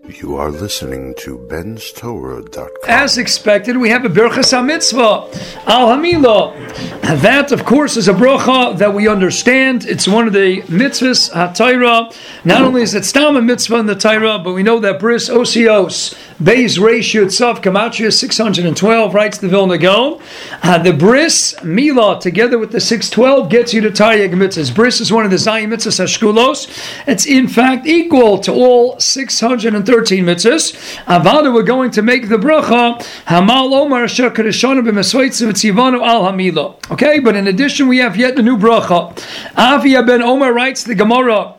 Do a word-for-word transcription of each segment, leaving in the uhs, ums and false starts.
You are listening to Ben's Torah dot com. As expected, we have a Birchas HaMitzvah, Al Hamilah. That, of course, is a bracha that we understand. It's one of the mitzvahs, HaTorah. Not only is it stam a mitzvah in the Torah, but we know that Bris Osios, Beis Reish Yud Tzav Gematria six hundred twelve, writes the Vilna Gaon. Uh, the Bris Milah, together with the six twelve, gets you to Taryag mitzvahs. Bris is one of the Zayim mitzvahs Hashkulos. It's in fact equal to all six hundred thirteen mitzvahs. Avada, we're going to make the bracha Hamal Omar Asher Kadeshanu b'Mesvaitz v'Tzivanu Al Hamilah. Okay, but in addition, we have yet a new bracha. Avia ben Omar writes the Gemara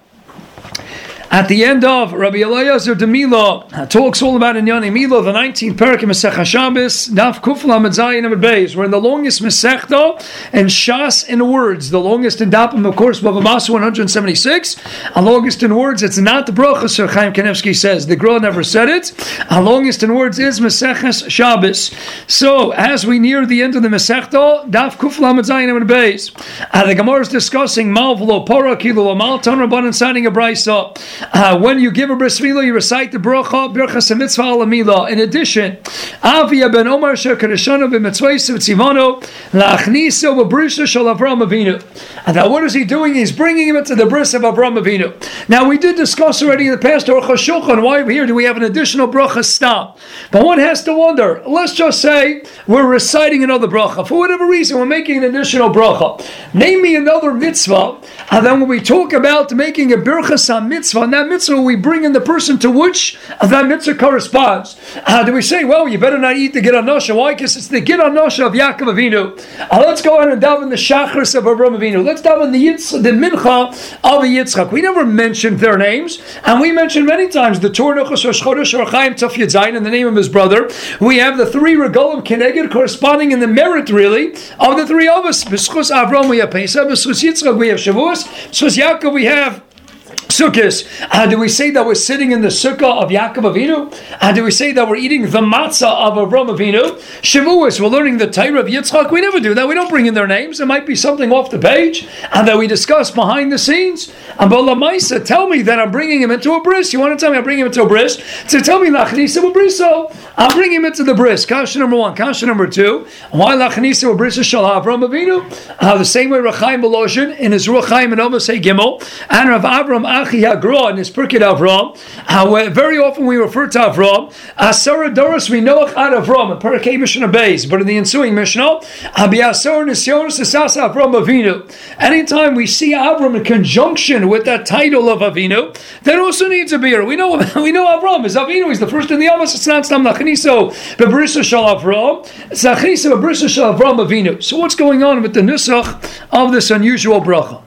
at the end of Rabbi Eliezer de Mila, talks all about Inyani Mila, the nineteenth parak in Masech HaShabbos, Daf Kuf Lamed Zayin Amud Beis. We're in the longest Masechta and Shas in words. The longest in Dapim, of course, Bava Basra one hundred seventy-six. And longest in words, it's not the bracha, Sir Chaim Kanevsky says. The Gra never said it. And longest in words is Maseches Shabbos. So, as we near the end of the Masechta, Daf Kuf Lamed Zayin Amud Beis, uh, the Gemara is discussing Mal V'lo Para Kilo Mal Tan Rabbanan signing a brisa. Uh, when you give a bris milah, you recite the bracha, Birchas HaMitzvah Al Hamilah. In addition, Avia ben Omar Shekadeshanu b'Mitzvayis v'Tzivanu la'achniso b'brisa shel Avram Avinu. And now what is he doing? He's bringing him into the bris of Avram Avinu. Now we did discuss already in the past Aruch HaShulchan why here do we have an additional bracha stop. But one has to wonder, let's just say we're reciting another bracha. For whatever reason, we're making an additional bracha. Name me another mitzvah, and then when we talk about making a Birchas HaMitzvah, and that mitzvah we bring in the person to which that mitzvah corresponds. Uh, do we say, well, you better not eat the Gid HaNosha? Why? Because it's the Gid HaNosha of Yaakov Avinu. Uh, let's go ahead and daven the Shachris of Avram Avinu. Let's daven the Yitz, the Mincha of Yitzchak. We never mentioned their names, and we mentioned many times the Torah Nechos Rosh Chodesh Or Chaim Tov Yud Zayin in the name of his brother. We have the three regalim Keneged corresponding in the merit, really, of the three of us. B'schus Avram we have Pesach, b'schus Yitzchak we have Shavuos, b'schus Yaakov we have Sukkos. Uh, do we say that we're sitting in the sukkah of Yaakov Avinu? Uh, do we say that we're eating the matzah of Avram Avinu? Shavuos, we're learning the Torah of Yitzchak. We never do that. We don't bring in their names. It might be something off the page and that we discuss behind the scenes. And Bala Maisa, tell me that I'm bringing him into a bris. You want to tell me I'm bringing him into a bris? So tell me Lachnisa Briso. I'm bringing him into the bris. Kasha number one. Kasha number two. Why Lachnisa Briso shall Avram Avinu? Uh, the same way Rechaim Beloshin in his Ruach Chaim and Omosei Gimel and Rav Avram Achi Hagra in his Pirkei Avram. Uh, very often we refer to Avram. Asara Doros we know ad Avram in Pirkei Mishnah Beis, but in the ensuing Mishnah, Abiyasar Nisyonos Esasa Avram Avinu. Anytime we see Avram in conjunction with that title of Avinu, that also needs a beer. We know we know Avram is Avinu. He's the first in the Avos. It's not Stam Lachniso Bebrisa Shal Avram. It's Lachniso Bebrisa Shal Avram Avinu. So what's going on with the nusach of this unusual bracha?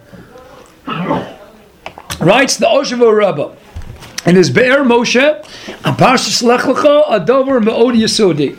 Writes the Oshevo Rabbah in his Be'er Moshe, a Parshas Lech Lecha, a Dover Me'od Yesodi.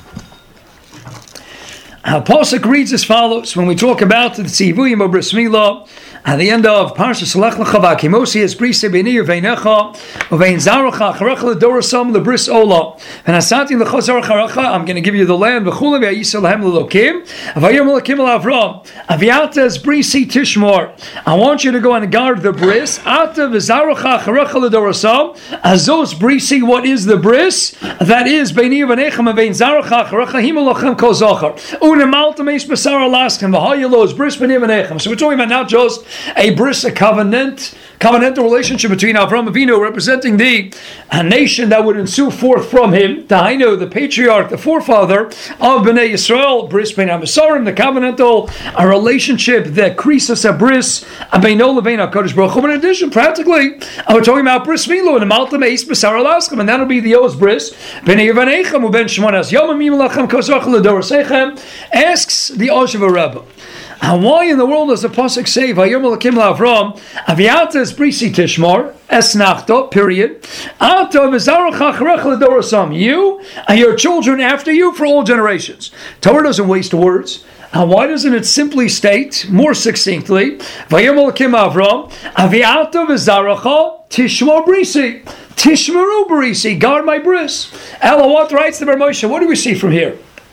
Our Pasuk reads as follows when we talk about the Tzivuyim of Bris Milah. At the end of Parshas Lech Lecha, V'Akimosi es Brise B'nei V'einecha V'ein Zarecha Charecha L'Dorasam L'Bris Ola V'Nasati L'Chazar Charecha. I'm going to give you the land. V'Chule V'Yisrael Lahem L'Lokim V'Yom L'Lokim L'Avram Aviata es Brisi Tishmor. I want you to go and guard the bris. Ata V'Zarecha Charecha L'Dorasam Azos Brisi. What is the bris? That is B'nei V'nechem V'ein Zarecha Charecha Himel Lochem Kol Zachar Unemalta Meis Basar Alaskan V'Hayelos Bris B'nei V'nechem. So we're talking about not just a bris, a covenant, covenantal relationship between Avram Avinu, representing the a nation that would ensue forth from him, Dahainu, the patriarch, the forefather of Bnei Yisrael, bris ben Amasarim, the covenantal a relationship that krisos a bris, a beino levein HaKadosh Baruch Hu. But in addition, practically, we're talking about bris milu and the malta meis b'sar alaskim, and that'll be the Oz bris. Bnei Yevanechem uben shmonas yomim yimlachem kozach l'dorasechem. Asks the Oshev Rebbe, and why in the world does the pasuk say Vayom Elokim LaAvram Aviata es Brisi Tishmor Esnachto, period. Ata v'zarecha charecha l'dorasam. You and your children after you for all generations. Torah doesn't waste words. And why doesn't it simply state more succinctly Vayom Elokim LaAvram Aviata v'zarecha Tishmor Brisi Tishmeru Brisi, guard my bris. Ella, what writes the Bar Moshe? What do we see from here?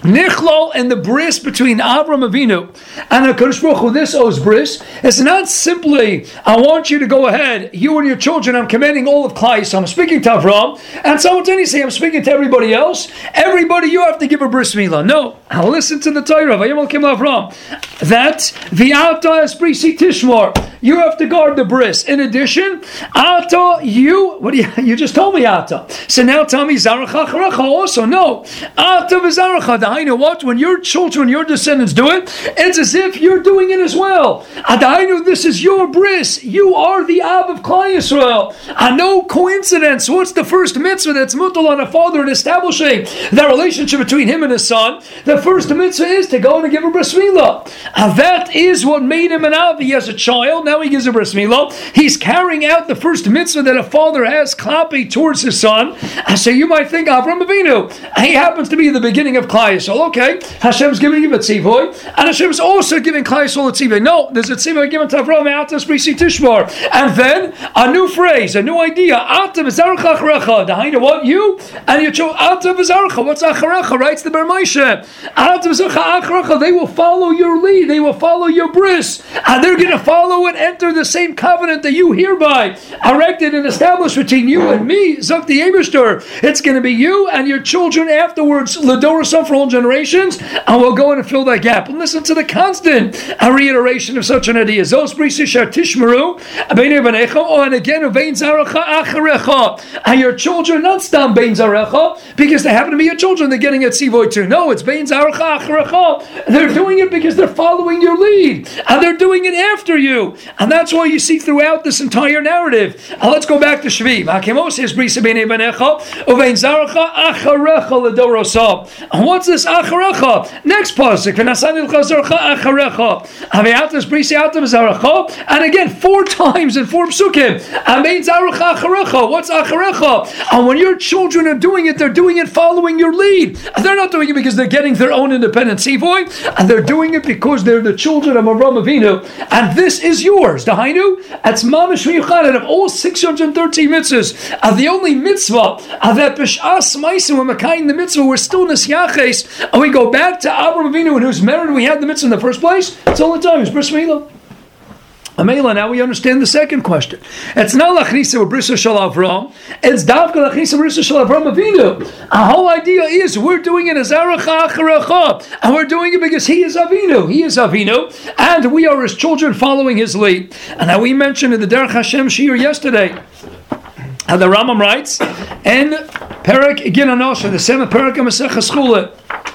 Nichlol and the bris between Avram Avinu and HaKadosh Baruch Hu, this owes bris. It's not simply, I want you to go ahead, you and your children, I'm commanding all of Klai, so I'm speaking to Avram, and simultaneously I'm speaking to everybody else. Everybody, you have to give a bris milah. No, I'll listen to the Torah, Vayom Elokim Avram, that V'ata es brisi tishmor, you have to guard the bris. In addition, Ata, you, what do you, you just told me Ata. So now tell me Zaracha Acharecha also. No, Ata v'Zaracha, I know what? When your children, your descendants do it, it's as if you're doing it as well. I know this is your bris. You are the Av of Klal Yisrael. I know coincidence. What's the first mitzvah that's mutal on a father in establishing the relationship between him and his son? The first mitzvah is to go and give a bris milah. And that is what made him an Av. He has a child. Now he gives a bris milah. He's carrying out the first mitzvah that a father has, klapi, towards his son. And so you might think Avram Avinu, he happens to be the beginning of Klal Yisrael. Okay, Hashem's giving him a tzivoy, and Hashem's also giving Klal Yisrael a tzivoy. No, there's a tzivoy given to Avram, Atas Brisi Tishmar, and then a new phrase, a new idea. Ata v'Zaracha Acharecha. Dahaina, what? You and your children. Ata v'Zaracha. What's Acharecha? Writes the Ber Moshe. Ata v'Zaracha Acharecha. They will follow your lead. They will follow your bris, and they're going to follow and enter the same covenant that you hereby erected and established between you and me. Zok the Eberster. It's going to be you and your children afterwards. Lador for all generations, and we'll go in and fill that gap. And listen to the constant a reiteration of such an idea. Zos brisishar tishmeru, b'nei b'necha, oh, and again, bein zarecha acharecha, and your children, not stam bein zarecha, because they happen to be your children, they're getting at tzivoy too. No, it's bein zarecha acharecha. They're doing it because they're following your lead, and they're doing it after you. And that's why you see throughout this entire narrative. And let's go back to Shvi. Hakemos is brisa b'nei b'necha, uvein zarecha acharecha l'dorosah. And what's this acharecha? Next pasuk, v'nasani l'chazorcha acharecha, haveyatas brisi atam zaracha, and again four times in four psukim. Amein zaracha acharecha. What's acharecha? And when your children are doing it, they're doing it following your lead. And they're not doing it because they're getting their own independent tzivoy, and they're doing it because they're the children of Avram Avinu, and this is yours. Dahainu, that's mamash miyuchad. Of all six hundred thirteen mitzvahs, uh, the only mitzvah uh, that b'shas ma'asim we're makayim the mitzvah, we're still nisyaches, and we go back to Avram Avinu, in whose merit we had the mitzvah in the first place. It's all the time. It's bris milah. Amela, now we understand the second question. It's not lachnisa or brisa shel Avram. It's davka lachnisa brisa shel Avram Avinu. Our whole idea is we're doing it as aracha acharecha, and we're doing it because he is Avinu. He is Avinu, and we are his children following his lead. And now we mentioned in the Derech Hashem Shir yesterday, how the Rambam writes in Perek Ginanosha, the seventh Perek of Maseches Chulin.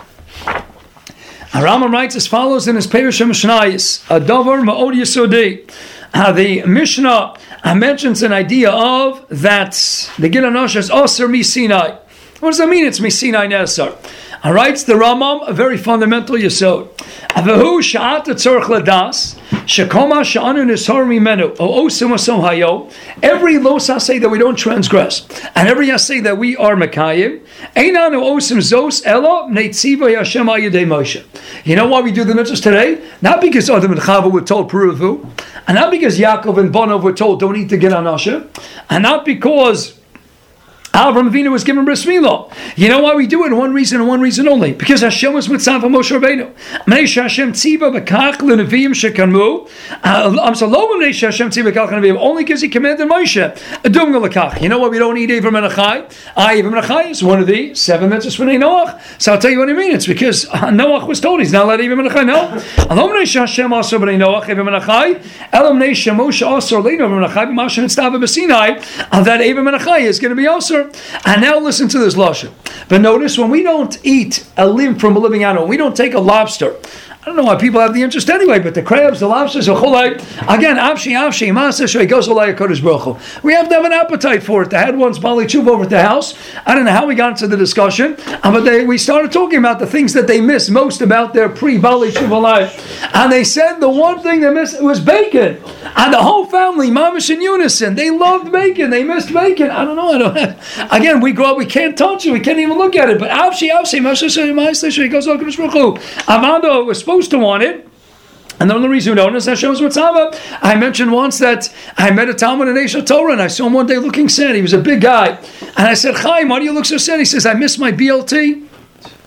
Rambam writes as follows in his Perush HaMishnayos, a davar ma'od yesodi. How the Mishnah mentions an idea of that the Ginanosha is Aser mi Sinai. What does that mean? It's mi Sinai Nesar. All right, it's the Rambam, a very fundamental yesod. Avehu sha'at tzorch ladas shekoma sha'anu nishar mimenu o osim asom hayo. Every los asay that we don't transgress, and every asay that we are mekayim, einanu osim zos elo neitziva Hashem ayidei Moshe. You know why we do the mitzvahs today? Not because Adam and Chava were told peruvu, and not because Yaakov and Bonov were told don't eat the Ginanosha, and not because Avram Avinu was given bris milah. You know why we do it? One reason and one reason only. Because Hashem was mitzav Moshe Rabbeinu. Mnei Hashem tziva b'kach l'neviim shekanmu. I'm so low Mnei Hashem tziva b'kach l'neviim. Only because he commanded Moshe. Adum l'kach. You know why we don't eat Avram and Achai? Ah, Avram and Achai is one of the seven mitzvahs for Noach. So I'll tell you what I mean. It's because Noach was told he's not allowed Avram and Achai. No. Alom Mnei Hashem also b'nei Noach Avram and Achai. Elam Mnei Moshe also leinu Avram and Achai b'mashen tzava b'Sinai. That Avram and Achai is going to be also. And now listen to this lashon. But notice when we don't eat a limb from a living animal, we don't take a lobster. I don't know why people have the interest anyway, but the crabs, the lobsters, again, avshi, avshi, maaseh, goes olay HaKadosh Baruch Hu. We have to have an appetite for it. I had once Bali Tshuva over at the house. I don't know how we got into the discussion, but they, we started talking about the things that they miss most about their pre-Bali Tshuva life. And they said the one thing they missed was bacon. And the whole family, mamish in unison, they loved bacon. They missed bacon. I don't know. I don't. Again, we grow up, we can't touch it. We can't even look at it. But avshi, avshi, maaseh, maaseh, goes olay HaKadosh Baruch Hu. Avando was supposed to want it, and the only reason we don't is Hashem's mitzvah. I mentioned once that I met a Talmud in Esha Torah, and I saw him one day looking sad. He was a big guy, and I said, "Chaim, why do you look so sad?" He says, "I miss my B L T."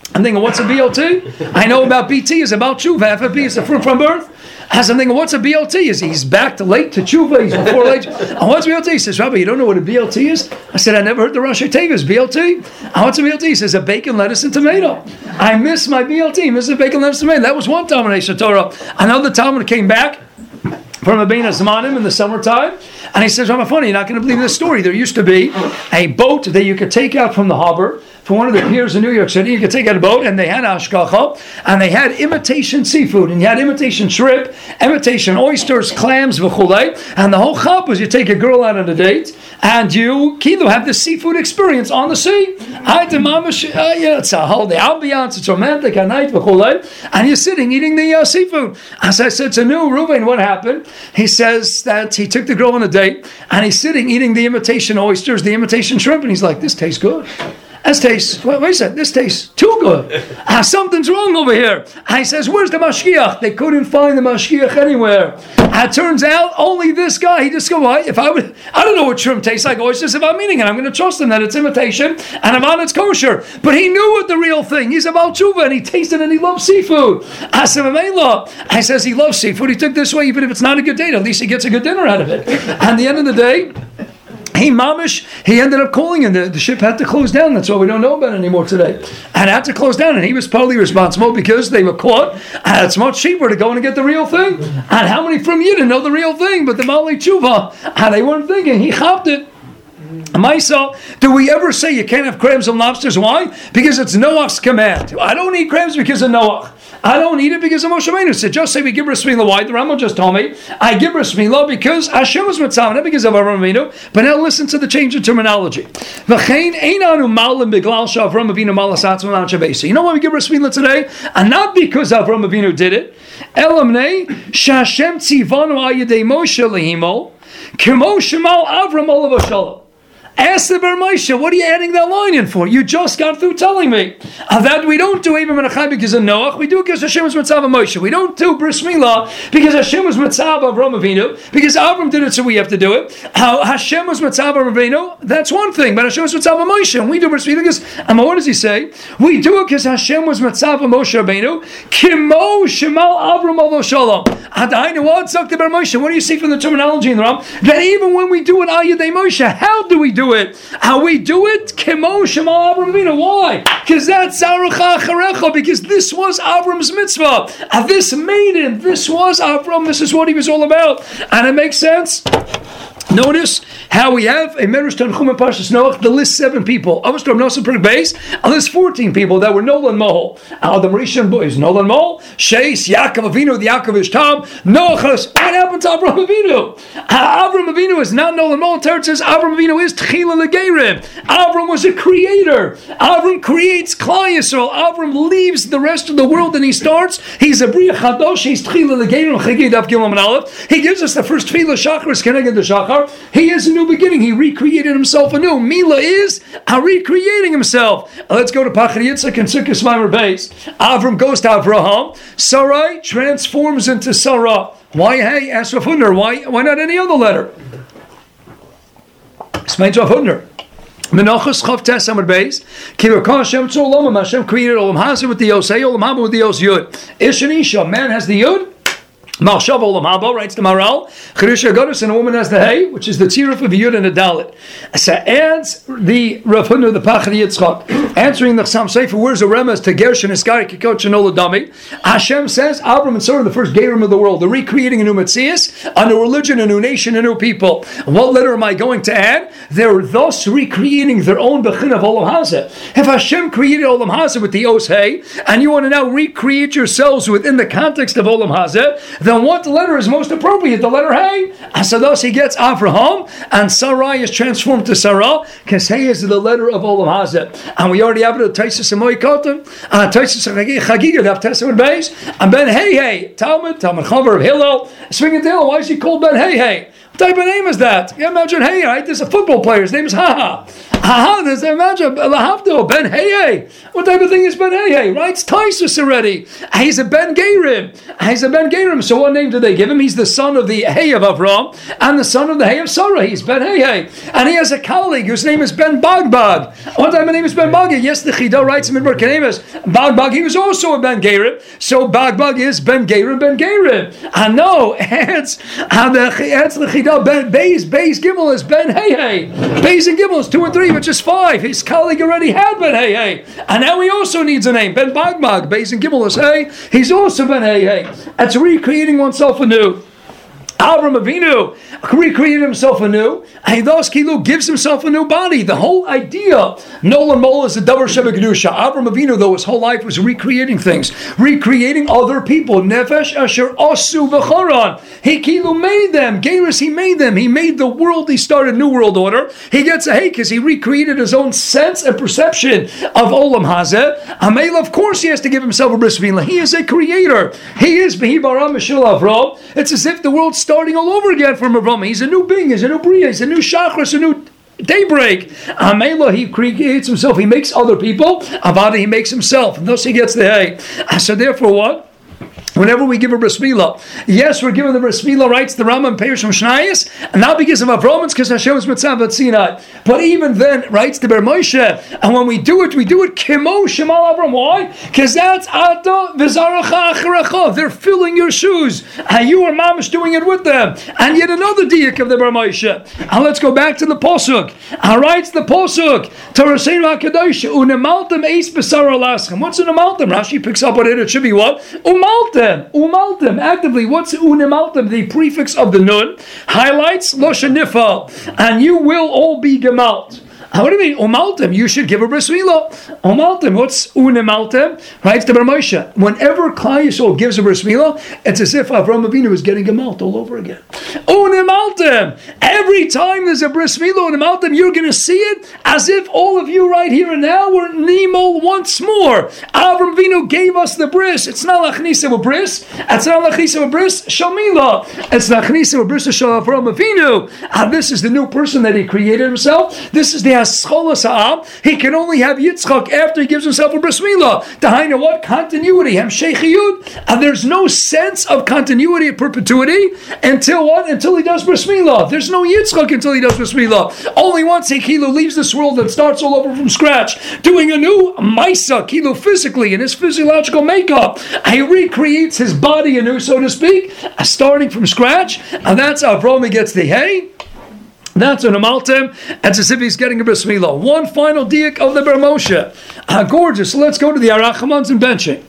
I'm thinking, what's a B L T? I know about B T is about tshuva. F F B is the fruit from birth. As I'm thinking, what's a B L T? Is he's back to late to tshuva? He's before late. And what's B L T? He says, Rabbi, you don't know what a B L T is? I said, I never heard the Rosh Tevis B L T. And what's a B L T? He says, a bacon, lettuce, and tomato. I miss my B L T. Miss a bacon, lettuce, and tomato. That was one Talmud Torah. Another Talmud came back from Abin Zmanim in the summertime, and he says, I'm funny, you're not going to believe this story. There used to be a boat that you could take out from the harbor, from one of the piers in New York City. You could take out a boat, and they had ashkacha, and they had imitation seafood, and you had imitation shrimp, imitation oysters, clams, v'chulei, and the whole chap was you take a girl out on a date, and you, Kido, have the seafood experience on the sea. I had the mamash, uh, yeah, it's a whole, the ambiance, it's romantic, a night, v'chulei, and you're sitting eating the uh, seafood. As I said to New Ruvain, what happened? He says that he took the girl on a date, and he's sitting eating the imitation oysters, the imitation shrimp, and he's like, this tastes good. This tastes, wait, wait a second, this tastes too good. Uh, something's wrong over here. And he says, where's the mashgiach? They couldn't find the mashgiach anywhere. And it turns out only this guy, he just go, well, if I would, I don't know what shrimp tastes like oysters. If I'm eating it, I'm going to trust him that it's imitation and I'm on it's kosher. But he knew what the real thing. He's about tshuva and he tasted and he loves seafood. I said, I says he loves seafood. He took this way, even if it's not a good date, at least he gets a good dinner out of it. And at the end of the day, he mamish, he ended up calling and the, the ship had to close down. That's what we don't know about anymore today. And had to close down, and he was partly responsible because they were caught. And it's much cheaper to go and get the real thing. And how many from you to know the real thing? But the Mali Tshuva, and they weren't thinking, he chopped it. Maisa, do we ever say you can't have crabs and lobsters? Why? Because it's Noach's command. I don't eat crabs because of Noach. I don't eat it because of Moshe Rabbeinu. So just say we give bris milah. Why? The Rambam just told me I give bris milah because Hashem was mitzvah, not because of Avraham Avinu. But now listen to the change in terminology. You know why we give bris milah today? And not because Avraham Avinu did it. Elamnei shashem tzivanu ayidei Moshe lehimo k'mo shemal Avram olav shalom. Ask the Ber Moshe, what are you adding that line in for? You just got through telling me uh, that we don't do Avram Menachai because of Noach. We do it because Hashem was Mitzvah Moshe. We don't do Bris Milah because Hashem was Mitzvah Avram Avinu. Because Avram did it, so we have to do it. How Hashem was Mitzvah Avinu, that's one thing. But Hashem was Mitzvah Moshe, and we do Bris Milah because, and what does he say? We do it because Hashem was Mitzvah Moshe Rabbeinu. Kimo Shemal Avram Olo Shalom. Adainu what? Zok the Ber Moshe. What do you see from the terminology in the Ram? That even when we do it Al Yedei Moshe, how do we do it? it. How we do it? Kemo Shemal Avram Avinu. Why? Because that's Zarucha Acharecha. Because this was Avram's mitzvah. Uh, this made him. This was Avram. This is what he was all about. And it makes sense. Notice how we have a Merush Tanchum and Parshas Noach, the list seven people. Avostom Nosson Perk Beis, a list fourteen people that were Nolan Mohol. Adam Rishon boys, Nolan Mohol, Sheis, Yaakov Avinu, the Yaakov Ishtam, Noachas. What happened to Avram Avinu? Uh, Avram Avinu is not Nolan Mohol. Teretz says Avram Avinu is Tchila Legerim. Avram was a creator. Avram creates Klal Yisrael. Avram leaves the rest of the world and he starts. He's a Bria Chadosh. He's Tchila Legerim. Chagid Av Gimel and Aleph. He gives us the first Tefillah Shachar. Keneged the Shachar. He is a new beginning. He recreated himself anew. Mila is a recreating himself. Let's go to Pachad Yitzchak and Sukkos Maimer Beis. Avram goes to Avraham. Sarai transforms into Sarah. Why? Hey, ask Rav Hutner. Why? Why not any other letter? Explain to Rav Hutner. Menachos Chav Tes Amud Beis. Ki Rakah Hashem Tzor Olam. Hashem created Olam Hazeh with the Yos Hey, Olam Haba with the Yos Yud. Ish and Isha. Man has the Yud. Malshav Olam Haba writes the Maral. Cherush Agadus, and a woman has the Hay, which is the tiruf of the Yud and the Dalit. So adds the Rav Hutner, the Pachad Yitzchak, answering the Chassam Sofer, where's a remez to Gershon Iskari Kikot Shenola Dami? Hashem says, Avram and Sarah, the first Gerim of the world, they're recreating a new Metzias, a new religion, a new nation, a new people. What letter am I going to add? They're thus recreating their own Bechin of Olam Hazeh. If Hashem created Olam Hazeh with the Os Hey, and you want to now recreate yourselves within the context of Olam Hazeh, then what letter is most appropriate? The letter Hey. So thus he gets Avraham, and Sarai is transformed to Sarah, because Hey is the letter of Olam Hazeh. And we already have it at Taisus and Moikotim, uh, Taisus and Chagiga, Dav Tes Amud Beis, and Ben Hey Hey, Talmud, Talmud Chavar of Hillel, Swinging tail. Why is he called Ben Hey Hey? What type of name is that? You imagine Hey, right? There's a football player. His name is Ha Ha. Ha Ha. There's imagine Lahavdil Ben Hey Hey. What type of thing is Ben Hey Hey? Right? It's Taisus already. He's a Ben Gerim. He's a Ben Gerim. So what name did they give him? He's the son of the Hey of Avram and the son of the Hey of Sarah. He's Ben Hey Hey. And he has a colleague whose name is Ben Bagbag. What type of name is Ben Bagbag? Yes, the Chida writes in Midbar Kenemis. Bagbag, he was also a Ben Gerim. So Bagbag is Ben Gerim, Ben Gerim. And no, it's the Chida. Ben Beis, Beis Gimel is Ben Hey Hey. Beis and Gimel is two and three, which is five. His colleague already had Ben Hey Hey. And now he also needs a name. Ben Bagbag. Beis and Gimel is Hey. He's also Ben Hey Hey. It's recreating oneself anew. Avram Avinu recreated himself anew, and he thus Kilu gives himself a new body. The whole idea, Nolan Mol is a Davar Sheva Kedusha. Avram Avinu, though, his whole life was recreating things, recreating other people. Nefesh Asher Asu B'Charan. He Kilu made them. Gairis, he made them. He made the world. He started a new world order. He gets a hey because he recreated his own sense and perception of Olam Hazeh. Amel, of course, he has to give himself a bris milah. He is a creator. He is Behi Bara Mishul Avram. It's as if the world starting all over again from Avram. He's a new being, he's a new Bria, he's a new Shachris, a new daybreak. Amela, he creates himself, he makes other people. Avada, he makes himself, and thus he gets the hay. So therefore what? Whenever we give a bris milah, yes, we're giving the bris milah, writes the Rambam Perish from Shnayis, and not because of Avram, it's because Hashem's mitzvah at Sinai. But even then, writes the Ber Moshe, and when we do it, we do it kimo shemal Avram. Why? Because that's Ata v'zaracha acharacha. They're filling your shoes, and you are mamish doing it with them. And yet another diak of the Ber Moshe. And let's go back to the Posuk. And writes the Posuk, Tarasein HaKadosh, unemaltem eis b'sar alaschem. What's unemaltem? Rashi picks up on it, it should be what? Umaltem. Umaltem, actively, what's unimaltem? The prefix of the nun highlights Loshen Nifal, and you will all be gemalt. What do you mean, umaltem? You should give a bris milah. Umaltem, what's unimaltem? Right, the Ber Moshe. Whenever Klal Yisrael gives a bris milah, it's as if Avram Avinu is getting gemalt all over again. Unimaltem. Every time there's a bris milah unimaltem, you're going to see it as if all of you right here and now were nimol once more. Avram Avinu gave us the bris. It's not lachnisa with bris. It's not lachnisa with bris shamila. It's lachnisa with bris shal Avram Avinu. And this is the new person that he created himself. This is the he can only have Yitzchak after he gives himself a bris milah. Dahaina, what? Continuity. Hemsheichiyut. And there's no sense of continuity of perpetuity until what? Until he does bris milah. There's no Yitzchak until he does bris milah. Only once he Kilu leaves this world and starts all over from scratch, doing a new Maisa, Kilu physically, in his physiological makeup. He recreates his body anew, so to speak, starting from scratch. And that's how Avram gets the hay. That's an amaltem. It's as if he's getting a bris milah. One final diak of the Ber Moshe. Ah, gorgeous. So let's go to the Arachamans and benching.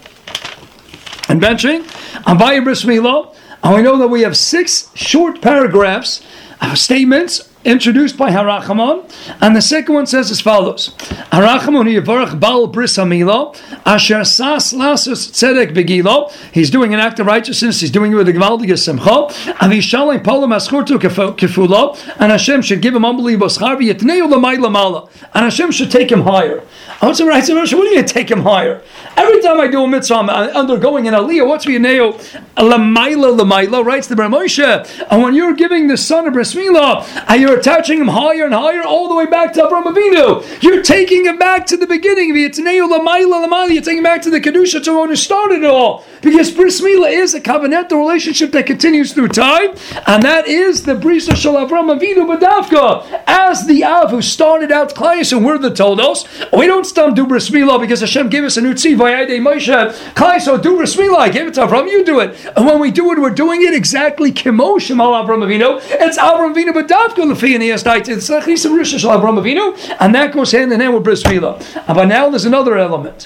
And benching, Abaye bris milah. And we know that we have six short paragraphs, uh, statements introduced by Harachaman, and the second one says as follows: Harachaman yivarach bal bris hamila asher sas lasus tzedek begilo. He's doing an act of righteousness. He's doing it with a gewaldige simcha. Avishalei polam aschurtu kefula, and Hashem should give him unbelievable schar v'yitneu l'may l'mala, and Hashem should take him higher. What's the right? What do you mean take him higher? Every time I do a mitzvah, I'm undergoing an aliyah. What's v'yitneu l'mayla l'mayla? Writes the Ber Moshe. And when you're giving the son of bris milah, and you're attaching him higher and higher, all the way back to Avram Avinu. You're taking him back to the beginning. You're taking him back to the Kedusha, to when you started it all. Because bris milah is a covenant, the relationship that continues through time, and that is the brisa shel Avram Avinu b'davka. As the Av who started out Klal Yisrael, and we're the Toldos, we don't stop do bris milah because Hashem gave us a new tzivah vayidei Moshe. Klal Yisrael do bris milah. I gave it to Avram, you do it. And when we do it, we're doing it exactly kimo shemal Avram Avinu. It's Avram Avinu b'davka l'fi. And that goes hand in hand with bris milah. But now there's another element.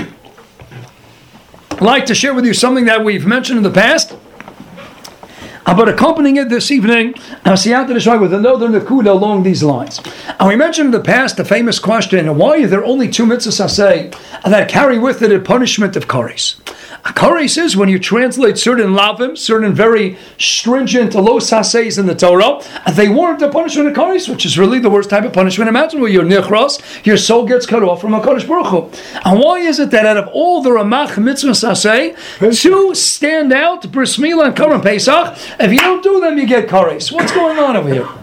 I'd like to share with you something that we've mentioned in the past, but accompanying it this evening, I'm siyata d'shai with another nekuda along these lines. And we mentioned in the past the famous question: why are there only two mitzvahs aseh that carry with it a punishment of kares? A kares is when you translate certain lavim, certain very stringent los haseis in the Torah, and they warrant a punishment of kares, which is really the worst type of punishment imaginable. Your nichras, your soul gets cut off from a Kadosh Baruch Hu. And why is it that out of all the ramach mitzvahs aseh, two stand out, bris milah and Karan Pesach, If you don't do them, you get kares. What's going on over here?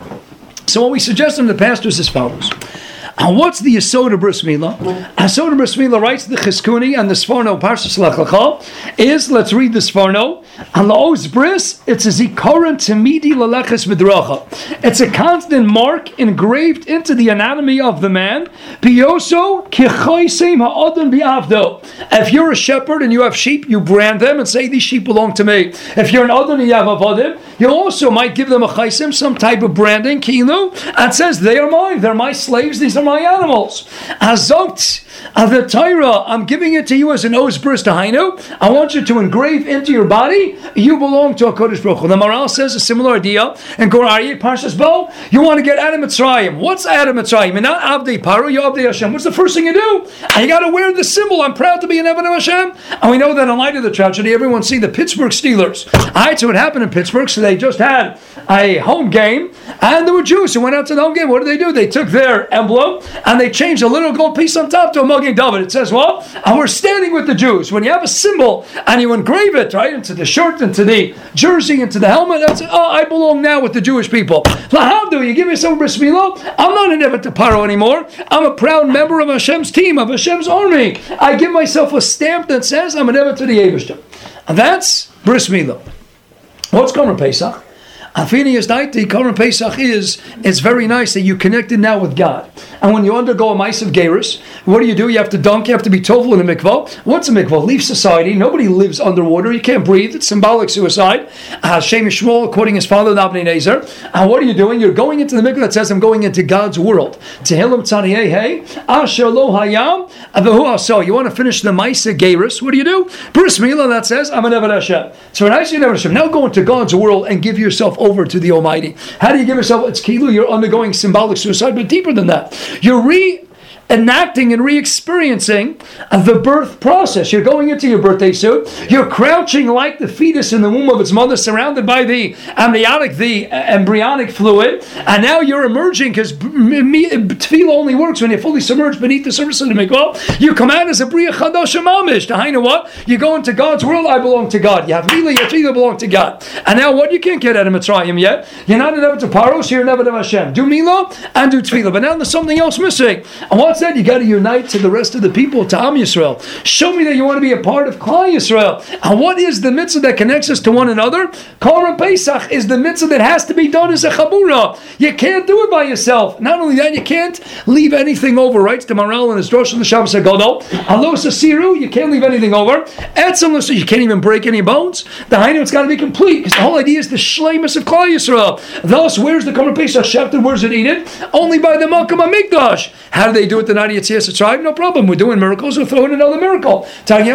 So what we suggest in the past is as follows. And what's the Yesod of Bris Milah? Yesod of Bris Milah writes the Chizkuni and the Sforno Parshas Lech Lecha is, let's read the Sforno, and La'oz Bris, it's a Zikaron Temidi Laleches Midracha. It's a constant mark engraved into the anatomy of the man. Piyoso Kichoisim Ha'adon Bi'avdo. If you're a shepherd and you have sheep, you brand them and say, these sheep belong to me. If you're an Adon and you have Avadim, you also might give them a Chaisim, some type of branding, Kilu, and says, they are mine, they're my slaves, these are my animals. Azot of the Torah, I'm giving it to you as an Oz Bris Hainu. I want you to engrave into your body, you belong to a Kodesh Baruch Hu. The Maral says a similar idea in Gur Aryeh Parshas Bo. You want to get out of Mitzrayim. What's out of Mitzrayim? You're not Avdei Paro, you're Avdei Hashem. What's the first thing you do? And you got to wear the symbol. I'm proud to be an Eved of Hashem. And we know that in light of the tragedy, everyone see the Pittsburgh Steelers. Alright, so what happened in Pittsburgh? So they just had a home game, and there were Jews who went out to the home game. What did they do? They took their emblem and they changed a little gold piece on top to a Magen David. It says, well, and we're standing with the Jews. When you have a symbol and you engrave it, right, into the shirt, into the jersey, into the helmet, that's it. Oh, I belong now with the Jewish people. How do you give yourself Bris Milah? I'm not an Evet Paro anymore. I'm a proud member of Hashem's team, of Hashem's army. I give myself a stamp that says I'm an Evet to the Eibishter. And that's Bris Milah. What's Korban Pesach? Afinias Daiti, Korban Pesach is, it's very nice that you connected now with God. And when you undergo a Ma'asav Gerus, what do you do? You have to dunk, you have to be tovel in a mikvah. What's a mikvah? Leaf society. Nobody lives underwater. You can't breathe. It's symbolic suicide. Hashem Yishmol, quoting his father, Nabnei Nezer. And what are you doing? You're going into the mikvah that says, I'm going into God's world. Tehillim Tzaniyeh Hey, Asher Lo Hayam, Avahu Aso. You want to finish the Ma'asav Gerus? What do you do? Bris Milah that says, I'm an Eved Hashem. So when I say Eved Hashem, now go into God's world and give yourself over to the Almighty. How do you give yourself? It's kilu. You're undergoing symbolic suicide, but deeper than that. You're re-enacting and re-experiencing the birth process. You're going into your birthday suit. You're crouching like the fetus in the womb of its mother, surrounded by the amniotic, the embryonic fluid, and now you're emerging because tefillah only works when you're fully submerged beneath the surface of the mikvah. You come out as a bria chadasha mamish. To know what? You go into God's world. I belong to God. You have milah, your tefillah belong to God. And now what? You can't get out of Mitzrayim yet. You're not an Eved to Paro, so you're an Eved of Hashem. Do milah and do tefillah. But now there's something else missing. And what's that? You got to unite to the rest of the people, to Am Yisrael. Show me that you want to be a part of Klal Yisrael. And what is the mitzvah that connects us to one another? Korban Pesach is the mitzvah that has to be done as a chabura. You can't do it by yourself. Not only that, you can't leave anything over. Writes the Maral and his Drosh on the Shabbos HaGadol. Alos Asiru, you can't leave anything over. Etzem, you can't even break any bones. The Hainu, it's got to be complete, because the whole idea is the shleimus of Klal Yisrael. Thus, where's the Korban Pesach shafted? Where's it eaten? Only by the Malkam HaMikdash. How do they do it the night of Yetzias Mitzrayim? No problem. We're doing miracles. We'll throw in another miracle.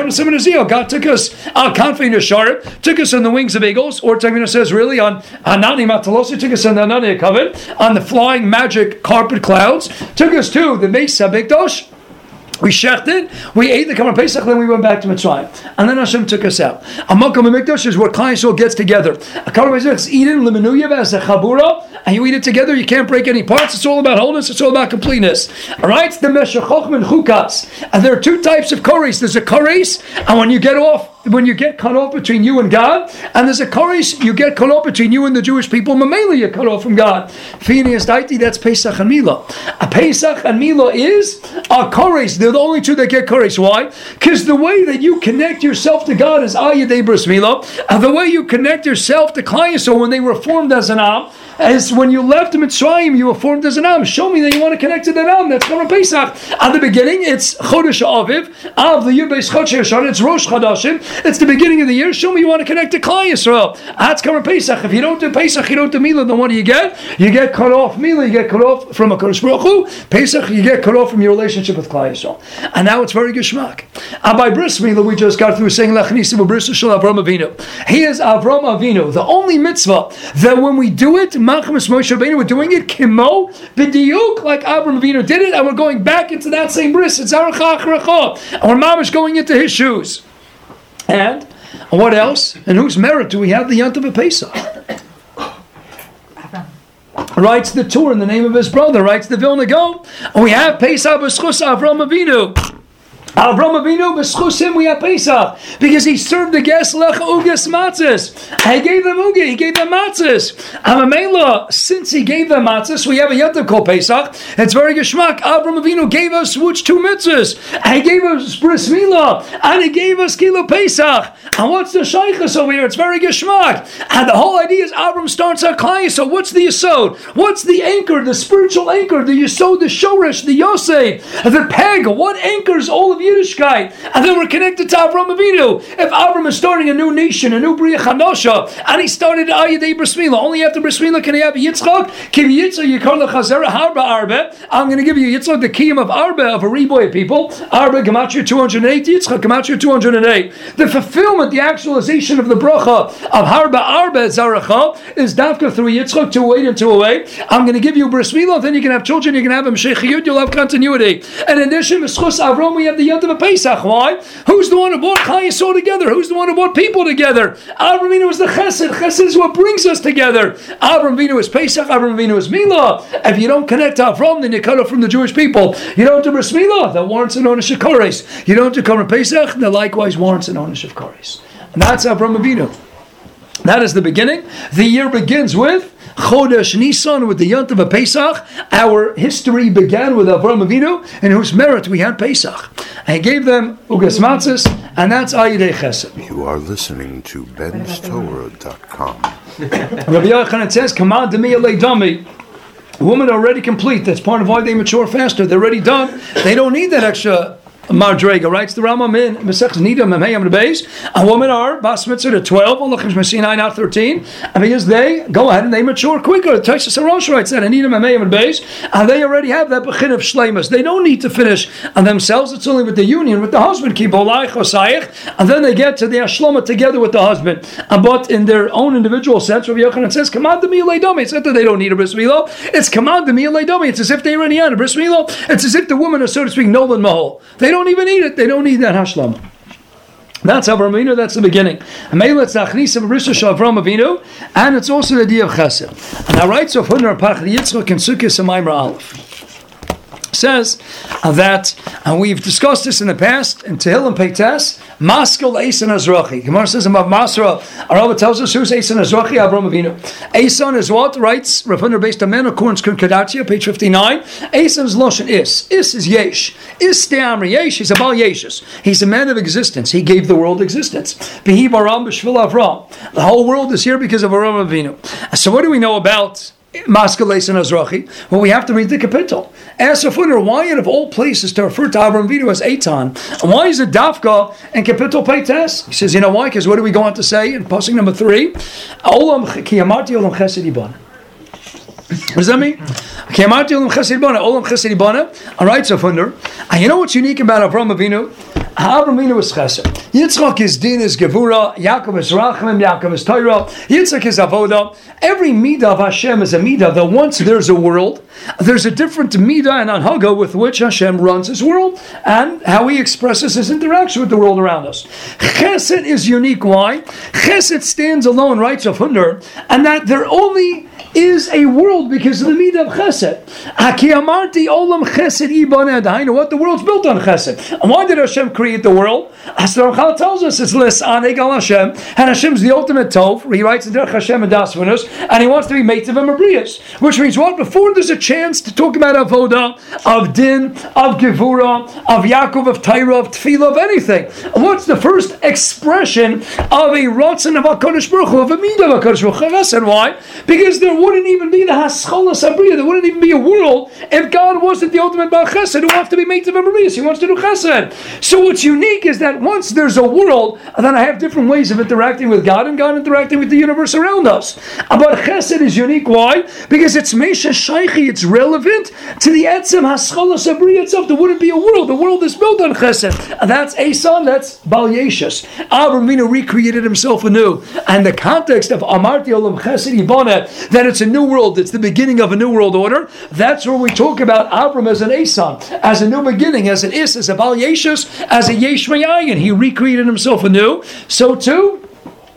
God took us, uh, Kanfei Nesharim, took us on the wings of eagles, or Tagina says, really, on Anani Matalosi, took us on the Anani Kavod, on the flying magic carpet clouds, took us to the Beis HaMikdash. We shechted, we ate the Korban Pesach, then we went back to Mitzrayim. And then Hashem took us out. A Malkam HaMikdash is where Klal Yisrael gets together. A Korban Pesach is eaten, Limenuyev, as a Chabura, and you eat it together, you can't break any parts. It's all about wholeness, it's all about completeness. Alright, the Meshech Chochmah Chukas. And there are two types of Koris. There's a Koris, and when you get off, when you get cut off between you and God, and there's a Koris, you get cut off between you and the Jewish people, Mamela, you're cut off from God. Phineas Daiti, that's Pesach and Milah. A Pesach and Milah is a Koris. They're the only two that get Koris. Why? Because the way that you connect yourself to God is Ayadei Bris Milah, and the way you connect yourself to Klal Yisrael when they were formed as an Am, as when you left Mitzrayim, you were formed as an Am. Show me that you want to connect to that Am. That's Korban Pesach. At the beginning, it's Chodesh Aviv, Av the Yud Beis Chodesh Yashar. It's Rosh Chodashim. It's the beginning of the year. Show me you want to connect to Klal Yisrael. That's Korban Pesach. If you don't do Pesach, you don't do Milah, then what do you get? You get cut off Milah. You get cut off from a Kodesh Baruch Hu. Pesach, you get cut off from your relationship with Klal Yisrael. And now it's very geschmack. And by Bris Milah, we just got through saying Lachnisa B'Bris Shel Avram Avinu. He is Avram Avinu, the only mitzvah that when we do it, Malchamas Moshe Rabbeinu, we're doing it Kimo B'Diuk, like Avram Avinu did it, and we're going back into that same bris. It's Aracha Achracha, and we're mamish going into his shoes. And what else? And whose merit do we have the Yontif of Pesach? Writes the Torah in the name of his brother. Writes the Vilna Gaon. And we have Pesach B'Schus Avram Avinu. Avram Avinu, b'schus him we have Pesach, because he served the guests lecha ugas matzahs. He gave them uga, he gave them matzahs. Amamela, since he gave them matzahs, we have a yontif called Pesach. It's very geschmack. Avram Avinu gave us which two mitzvahs? He gave us bris milah, and he gave us kilo Pesach. And what's the shaychus over here? It's very geschmack. And the whole idea is Avram starts our klai. So what's the yesod? What's the anchor? The spiritual anchor, the yesod, the shoresh, the yosef, the peg. What anchors all of Yiddishkeit? And then we're connected to Avram Avinu. If Avram is starting a new nation, a new Bria Chanosha, and he started Ayadei Bris Milah, only after Bris Milah can he have Yitzchak. Kim Yitzchak Yikar Lechazera Harba Arba. I'm going to give you Yitzchak, the kiyum of Arba, of a reboy of people. Arba Gematria two hundred eight, Yitzchak Gematria two hundred eight. The fulfillment, the actualization of the bracha of Harba Arba Zaracha is Dafka through Yitzchak two oh eight and two oh eight. I'm going to give you Bris Milah, then you can have children, you can have them Sheikhiyut, you'll have continuity. In addition, Meschus Avram, we have the Yontif of Pesach. Why? Who's the one who brought Chai Yisrael together? Who's the one who brought people together? Avram Avinu is the Chesed. Chesed is what brings us together. Avram Avinu is Pesach. Avram Avinu is Milah. If you don't connect to Avram, then you cut off from the Jewish people. You don't do Bris Milah, that warrants an ownership of Kores. You don't do Korban Pesach, that likewise warrants an ownership of Kores. And that's Avram Avinu. That is the beginning. The year begins with Chodesh Nisan, with the Yontif of Pesach. Our history began with Avram Avinu, in whose merit we had Pesach. And he gave them Ugas Matzos, and that's Ayidei Chesed. You are listening to Ben's Torah dot com. Rabbi Yochanan says, Kamad Demi Alei Dami. Women are already complete. That's part of why they mature faster. They're already done. They don't need that extra Mardrega, writes the Rambam in Masech Nida Memhei Amud Beis. A woman are Bas Mitzvah to twelve, Olachim Shmesinai not thirteen, and because they go ahead and they mature quicker. Taisha Sarosh writes that in Nida Memhei Amud Beis, and they already have that Bechin of Shleimus. They don't need to finish on themselves. It's only with the union with the husband. Kibolai Chosayich, and then they get to the Ashlama together with the husband. And but in their own individual sense, Rabbi Yochanan says, Kamad Demi Alei Dami. It's not that they don't need a Bris Milah. It's Kamad Demi Alei Dami. It's as if they already had a Bris Milah. It's as if the woman is, so to speak, Nolan Mahol. They don't even need it. They don't need that hashlam. That's Avram Avinu. That's the beginning. And it's also the idea of Chesed. And I write so Hunder Pach Yitzchak and Sukkis and Maimra Aleph says that, and we've discussed this in the past in Tehillim Peites, Maskil Eisan Azrachi. Gemara says about Masra. Our Rabbi tells us who's Eisan Azrachi. Avram Avinu. Eisan is what? Writes Rav Hunder based on men according to Kedatia, page fifty-nine. Eisan is Loshen Is. Is is Yesh. Is Steamri Yesh. He's a Bal Yeshus. He's a man of existence. He gave the world existence. Behi Baram B'Shvil Avram. The whole world is here because of Avram Avinu. So what do we know about Maskaleis and Azrachi? Well, we have to read the capital. Ask a footer, why out of all places to refer to Avram Avinu as Eitan? And why is it Dafka and capital Peites? He says, you know why? Because what do we go on to say in passing number three? Olam Kiyamarti Olam Chesed Ibana. What does that mean? Kiyamarti Olam Chesed Ibana. Olam Chesed Ibana. All right, so footer. And you know what's unique about Avram Avinu? Avram Avinu is Chesed. Yitzchak is Din, is Gevura. Yaakov is Rachamim. Yaakov is Torah. Yitzchak is Avodah. Every midah of Hashem is a midah that once there's a world, there's a different midah and anhaga with which Hashem runs His world and how He expresses His interaction with the world around us. Chesed is unique. Why? Chesed stands alone, writes Rav Hunder, and that there only is a world because of the midah of Chesed. Hakiyamarti olam Chesed ibaneh dahainu. What the world's built on Chesed. And why did Hashem create the world? As the Ramchal tells us, it's lisaneg al Hashem, and Hashem's the ultimate tov. He writes in Derech Hashem and Das and He wants to be meitiv and mabrius, which means what? Before there's a chance to talk about avoda, of din, of gevura, of Yaakov, of Torah, of tefillah, of anything. And what's the first expression of a rotzen of HaKadosh Baruch Hu, of a midah of HaKadosh Baruch Hu? And why? Because there wouldn't even be the haschala sabriya. There wouldn't even be a world if God wasn't the ultimate Baal Chesed who wants to be meitiv and mabrius. He wants to do Chesed. So what's unique is that once there's a world, then I have different ways of interacting with God and God interacting with the universe around us. But Chesed is unique. Why? Because it's Mesha Shaychi. It's relevant to the Etzem Haschala Sabriya itself. There wouldn't be a world. The world is built on Chesed. And that's Eisan. That's Bal Yeshus. Avram Avinu recreated himself anew. And the context of Amarti Olam Chesed Ibana, that it's a new world. It's the beginning of a new world order. That's where we talk about Avram as an Eisan, as a new beginning, as an Is, as a Bal Yeshus, as a Yesh Mayayin. He recreated himself anew. So too,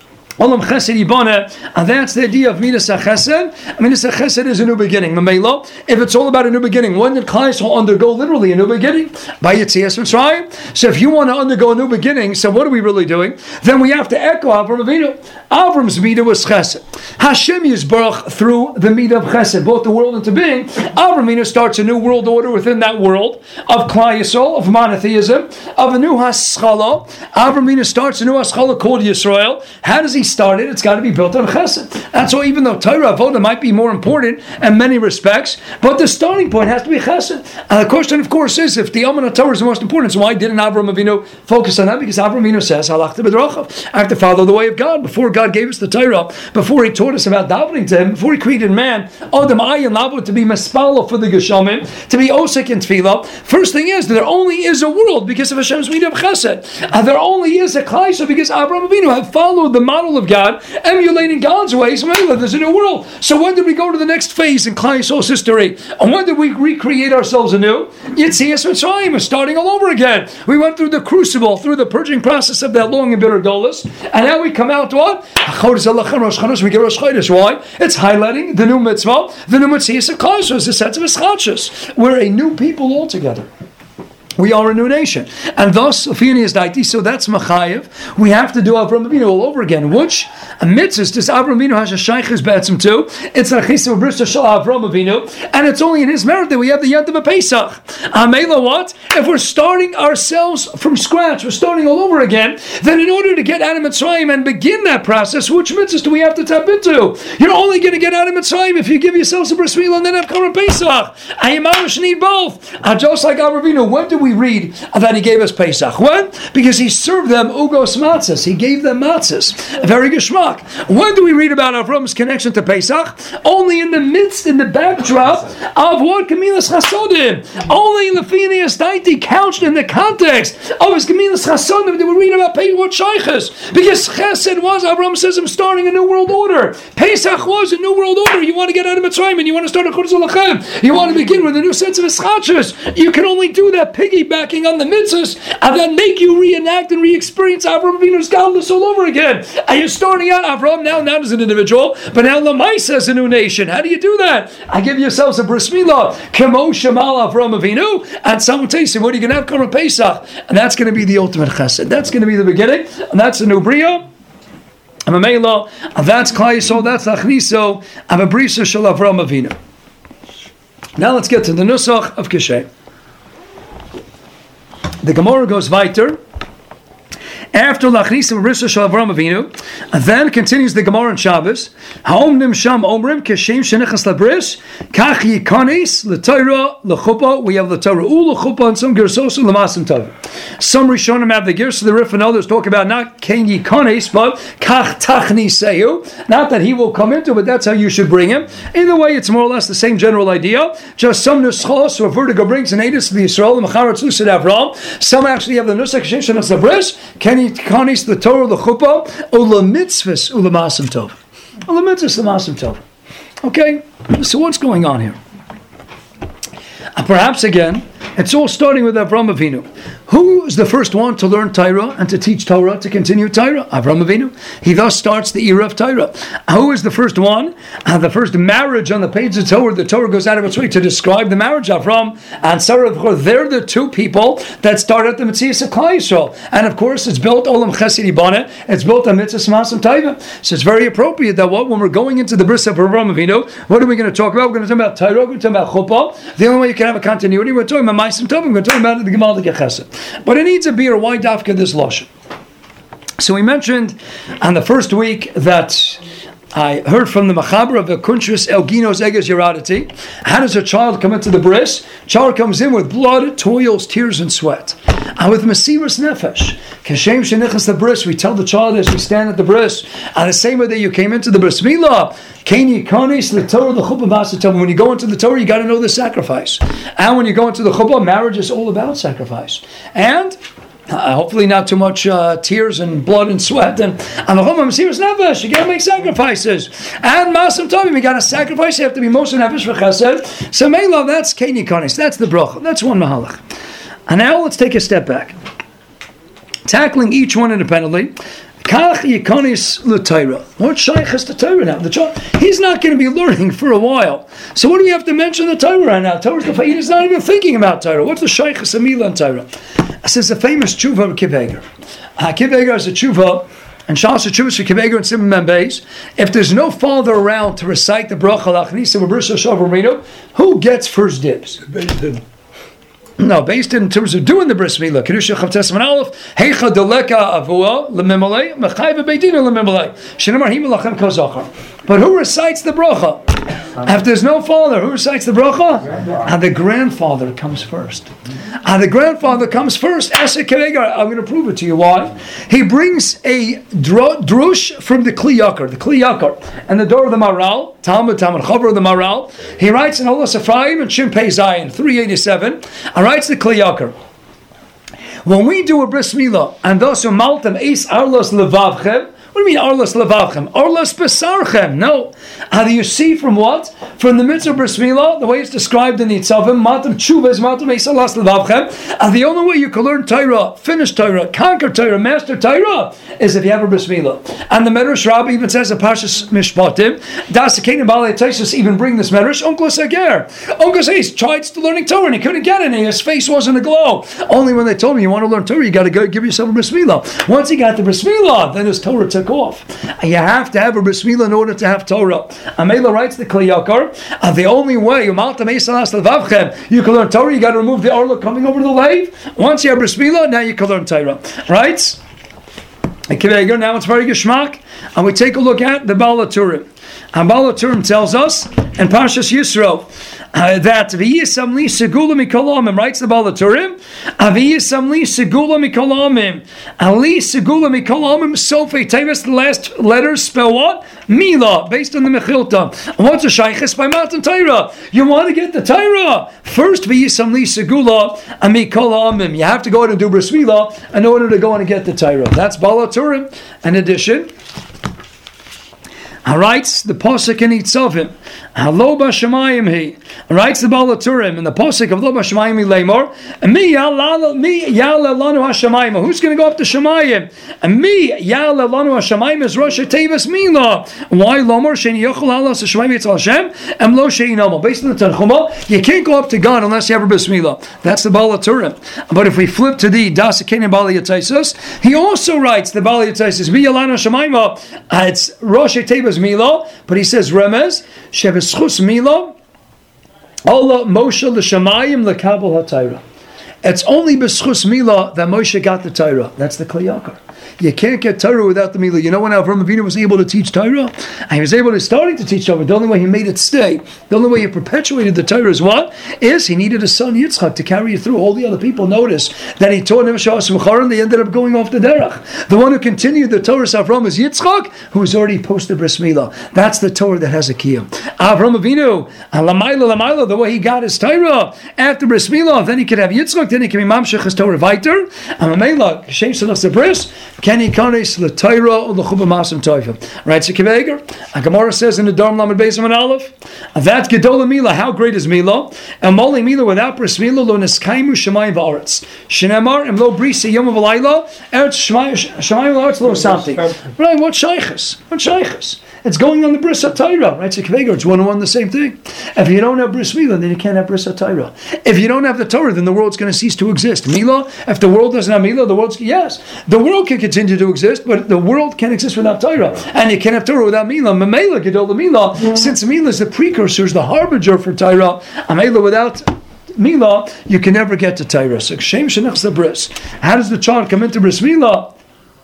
Olam Chesed Yibana, and that's the idea of Midas HaChesed. Midas HaChesed is a new beginning. Mamela, if it's all about a new beginning, when did Klal Yisrael undergo literally a new beginning? By Yetzias Mitzrayim. So if you want to undergo a new beginning, so what are we really doing? Then we have to echo Avram Avinu. Avram's Midah was Chesed. Hashem Yisbarach through the Midah of Chesed brought the world into being. Avram Avinu starts a new world order within that world of Klal Yisrael, of monotheism, of a new Haskalah. Avram Avinu starts a new Haskalah called Yisrael. How does he start it? It's got to be built on Chesed. That's why even though Torah Avodah might be more important in many respects, but the starting point has to be Chesed. And the question, of course, is if the Amun Torah is the most important, so why didn't Avram Avinu focus on that? Because Avram Avinu says, Halachta b'drachav. I have to follow the way of God. Before God gave us the Torah, before He taught us about davening to Him, before He created man, Adam Ayin Lavo, to be Mespala for the Geshamim, to be Osek in Tefillah. First thing is, there only is a world because of Hashem's Midah of Chesed. And there only is a Klal Yisrael because Avram Avinu had followed the model of God, emulating God's ways. There's a new world. So when did we go to the next phase in Klal Yisrael's history? And when did we recreate ourselves anew? Yetzias Mitzrayim is starting all over again. We went through the crucible, through the purging process of that long and bitter golus, and now we come out to what? We get Rosh Chodesh. Why? It's highlighting the new mitzvah, the new mitzvah of Klal Yisrael, the sense of Eschatshus. We're a new people altogether. We are a new nation. And thus, Phineas Daiti, so that's Machayev. We have to do Avram Avinu all over again. Which a mitzvah does Avram Avinu has a shaykhis be'etzim too. It's a chisa brisa shel Avram Avinu, and it's only in his merit that we have the Yom Tov Pesach. Amela what? If we're starting ourselves from scratch, we're starting all over again, then in order to get out of Mitzrayim and begin that process, which mitzvahs do we have to tap into? You're only going to get out of Mitzrayim if you give yourselves a bris milah and then have Korban Pesach. Ayimamish need both. Uh, just like Avram Avinu, when do we read that He gave us Pesach? When? Because He served them ugos matzahs. He gave them matzahs. A very geschmack. When do we read about Avram's connection to Pesach? Only in the midst, in the backdrop of what? Gemilas Chasodim. Only in the Phineas Daiti, couched in the context of his Gemilas Chasodim, do we read about Pesach, what Shaykhs. Because Chesed was, Avram says, I'm starting a new world order. Pesach was a new world order. You want to get out of Mitzrayim and you want to start a Chutz Lachem. You want to begin with a new sense of Eschatshus. You can only do that piggybacking on the mitzvahs and then make you reenact and re-experience Avram Avinu's godless all over again. And you're starting out Avram now, not as an individual, but now Lamaisa as a new nation. How do you do that? I give yourselves a bris milah, Kemo Shemal Avram Avinu, and someone tells you, what are you going to have Korban Pesach? And that's going to be the ultimate chesed. That's going to be the beginning, and that's a new bria. And Mamela, and that's Klal Yisrael, that's Achniso, and a brisa shel Avram Avinu. Now let's get to the nusach of Kishay. The Gemara goes weiter. After Lachnisa Rissa Shel Avram Avinu, and then continues the Gemara in Shabbos. Haomnim Sham Omrim Keshem Shenichas Labris Kach Yikanis LeTorah LeChuppah. We have the Torah U LeChuppah and some Gersos Lemasim Tov. Some Rishonim have the Gers of the Rif and others talk about not Ken Yikanis but Kach Tachni Sehu. Not that he will come into, but that's how you should bring him. Either way, it's more or less the same general idea. Just some Nuschos or vertigo brings an Edis to the Yisrael the Macharatz Lucid Avram. Some actually have the Nusach Keshem Shenichas Labris Ken Kanis the Torah the Chuppah Ula Mitzvahs Ula Masim Tov. Ula Mitzvahs Ula Masim Tov. Okay, so what's going on here? And perhaps again, it's all starting with Avram Avinu. Who is the first one to learn Torah and to teach Torah, to continue Torah? Avram Avinu. He thus starts the era of Torah. Who is the first one? Uh, the first marriage on the page of Torah. The Torah goes out of its way to describe the marriage of Avram and Sarah. They're the two people that start at the Mitzvah of Klal Yisrael. And of course, it's built Olam Chesed Yibana. It's built on Mitzvah Masim Taiva. So it's very appropriate that what when we're going into the bris of Avram Avinu, what are we going to talk about? We're going to talk about Torah. We're going to talk about Chuppah. The only way you can have a continuity, we're talking about Masim Tov. We're going to talk about the Gemaldik Chesed. But it needs a beer. Why dafka this lashon? So we mentioned on the first week that I heard from the Machaber of the Kuntrus Elginos Eges Yeradati. How does a child come into the bris? Child comes in with blood, toils, tears, and sweat. And with Mesiras Nefesh. Kashem Shenichas the bris, we tell the child as we stand at the bris. And the same way that you came into the bris milah, Keni Kanis, the Torah, the Chuppah Masatom. When you go into the Torah, you got to know the sacrifice. And when you go into the Chuppah, marriage is all about sacrifice. And Uh, hopefully not too much uh, tears and blood and sweat. And on the Chuppah Mesiras Nefesh, you got to make sacrifices. And Masim Tovim, you got to sacrifice. You have to be Moshe Nefesh for Chesed. So Meilov, that's Keni Kanis. That's the bracha. That's one mahalach. And now let's take a step back. Tackling each one independently. Kach yikonis l'Torah. What shaykh is the Torah now? The child, he's not going to be learning for a while. So what do you have to mention the Torah right now? Torah's the he's not even thinking about Torah. What's the shaykh is Amila and Torah? This is the famous tshuva of Kiveger. Uh, Kiveger is a tshuva, and Shas tshuva for Kiveger and Simon Beis. If there's no father around to recite the bracha lachnisa v'brisa shavrino, who gets first dibs? No, based in terms of doing the bris milah. Kedusha Chavtes Man Aleph. Heicha deleka avua lemimale mechayve beidina lemimale. Shenamar himalachem kozachar. But who recites the bracha? If there's no father, who recites the bracha? And the grandfather comes first. And the grandfather comes first. Asa Kevegar, I'm going to prove it to you. Why? He brings a drush from the Kli Yakar, the Kli Yakar, and the door of the Maral, Talmud, Talmud Chavar of the Maral. He writes in Olas Ephraim and Shin Pei Zayin, three eighty-seven, and writes the Kli Yakar. When we do a bris milah, and thus umaltem eis arlos levavchem. What do you mean arlas levavchem? Arlas besarchem. No. How do you see from what? From the mitzvah bris milah, the way it's described in the Yitzavim, matam tshuva matam eis arlas levavchem. And the only way you can learn Torah, finish Torah, conquer Torah, master Torah, is if you have a bris milah. And the Medrash Rabbi even says in Pashas Mishpatim, Das Kenim Balei Taisus even bring this Medrash. Uncle Sager, Uncle says tried to learning Torah and he couldn't get it. And his face wasn't aglow. Only when they told him you want to learn Torah, you got to go give yourself a bris milah. Once he got the bris milah, then his Torah took off. You have to have a bris milah in order to have Torah. Amela writes the Kli Yakar, and the only way you can learn Torah, you got to remove the arla coming over the lave. Once you have bris milah, now you can learn Torah. Right? Now it's very geschmack, and we take a look at the Baal HaTurim. And Baal HaTurim tells us in Parshas Yisro uh, that v'yisam li segula mikolamim, writes the Baal HaTurim, v'yisam li segula mikolamim, and li segula mikolamim sofei tevis, the last letters spell what? Mila, based on the Mechilta. What's a shaykhis by Matan Torah? You want to get the Torah first. V'yisam li segula and mikolamim. You have to go out and do bris milah in order to go and get the Torah. That's Baal HaTurim. In addition, I writes the posuk in Yitzavim, Lo b'shamayim he. Writes the Baal HaTurim in the posuk of Lo b'shamayim he lemor. And mi ya'la mi ya'la lanu hashamayim. Who's going to go up to Shamayim? And mi ya'la lanu hashamayim is Rosh Tevis Mila. Why lomor sheni yochel halas hashamayim yitzal Hashem and lo shein omo. Based on the Tanchuma, you can't go up to God unless you have a bris milah. That's the Baal HaTurim. But if we flip to the Das Kenim Balei Yitaisus, he also writes the Balei Yitaisus mi ya'la lanu hashamayim. It's Rosh Tevis Mila, but he says Remez Sheveschus Mila Allah Moshe l'Shamayim l'Kabel HaTorah. It's only b'schus Mila that Moshe got the Torah. That's the Kli Yakar. You can't get Torah without the Mila. You know when Avraham Avinu was able to teach Torah? And he was able to starting to teach Torah. The only way he made it stay, the only way he perpetuated the Torah is what? Is he needed a son Yitzchak to carry it through. All the other people noticed that he taught them Shas Mecharim, they ended up going off the derech. The one who continued the Torah of Avraham is Yitzchak, who was already posted bris milah. That's the Torah that has a kiyum. Avraham Avinu, Lamaila Lamaila, the way he got his Torah after bris milah, then he could have Yitzchak, then he can be Mamshech his Torah weiter, and Mamela, Shem Sanach Bris, Kenny Kanes the Torah or the Chuba Masam Toifa. Right, so Kiveger, and Gemara says in the Dharm Lamed Beis and Aleph, that Gedola Mila, how great is Mila? And Moli Mila without bris milah, lo neskaimu Shemayim v'aretz. Shenemar and lo brisa yom v'layla, eretz Shemayim v'aretz lo samti. Right, what shaykhs? What shaykhs? It's going on the bris HaTorah, right? So Kiveger, it's one on one the same thing. If you don't have bris milah, then you can't have bris HaTorah. If you don't have the Torah, then the world's going to cease to exist. Milah, if the world doesn't have milah, the world's, yes, the world can continue to exist, but the world can't exist without Torah. And you can't have Torah without milah. Mamela, Gedol milah, yeah. Since milah is the precursor, is the harbinger for Torah, Mamela without milah, you can never get to Torah. So Shem Shenach the bris. How does the child come into bris milah?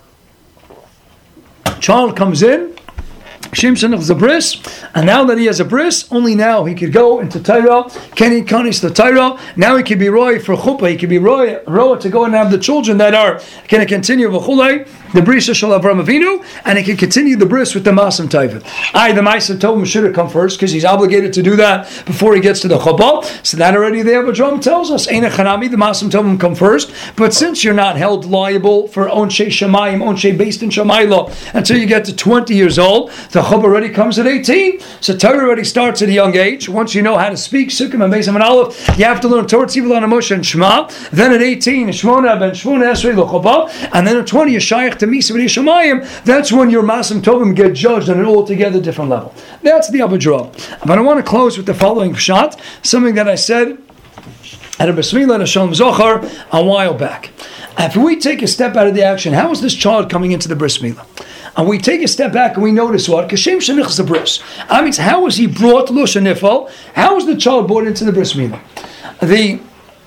Child comes in, Shimshon is a bris, and now that he has a bris, only now he could go into Torah. Kenny Kanis the Torah. Now he can be roy for chuppah. He can be roy roa to go and have the children that are going to continue v'chulei the bris shel Avraham Avinu, and he can continue the bris with the Masam Tovim. I the Ma'aser Tovim should have come first because he's obligated to do that before he gets to the chuppah. So that already the Avraham tells us Eina Chanami the Masam Tovim come first. But since you're not held liable for onshe shemayim, onshe based in Shamayla until you get to twenty years old, the So chuppah already comes at eighteen. So Torah already starts at a young age. Once you know how to speak, Sukkim and Beis and Aleph, you have to learn Torah, Tzivah, and Moshe and Shema. Then at eighteen, Shmona ben Shmona Esrei l'chuppah, and then at twenty, you're Shaykh to Misa v'Yishamayim. That's when your Masim Tovim get judged on an altogether different level. That's the Abadra. But I want to close with the following pshat, something that I said at a Bris Milah and a Shalom Zohar a while back. If we take a step out of the action, how is this child coming into the Bris Milah? And we take a step back and we notice what? Kashem Shenichas the Bris. I mean, how was he brought to Lushanifal? How was the child brought into the Bris Milah? The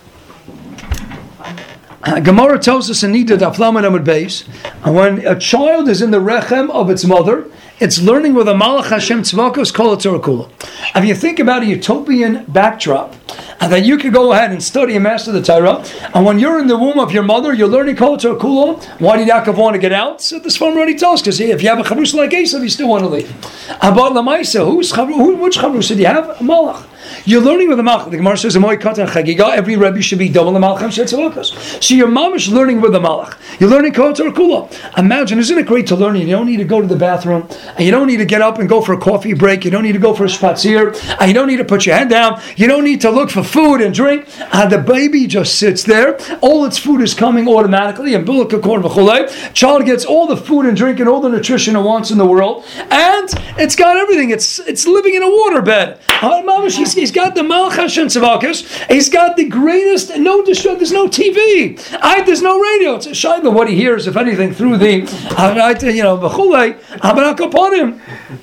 uh, Gemara tells us in Nida Daf Lamed Amud Beis, when a child is in the rechem of its mother, it's learning with a Malach Hashem Tzvakos Kol Torah Kula. If you think about a utopian backdrop, and that you could go ahead and study and master the Torah, and when you're in the womb of your mother, you're learning Kol Torah Kula. Why did Yaakov want to get out? So this farm already tells, because if you have a Chavrus like Esav, you still want to leave. About Lamaisa, who's who, which Chavrus did you have? A Malach. You're learning with the Malach. The Gemara says, every Rebbe should be double the Malach Hashem Tzvakos. So your mom is learning with the Malach. You're learning Kol Torah Kula. Imagine, isn't it great to learn? You don't need to go to the bathroom, and you don't need to get up and go for a coffee break. You don't need to go for a spatzir, and you don't need to put your head down. You don't need to look for food and drink. And the baby just sits there. All its food is coming automatically. And child gets all the food and drink and all the nutrition it wants in the world, and it's got everything. It's it's living in a waterbed. He's, he's got the Malach Hashem Tzvakos. He's got the greatest. No distraction. There's no T V. I, there's no radio. It's a shayla what he hears, if anything, through the you know v'chulei. But upon him,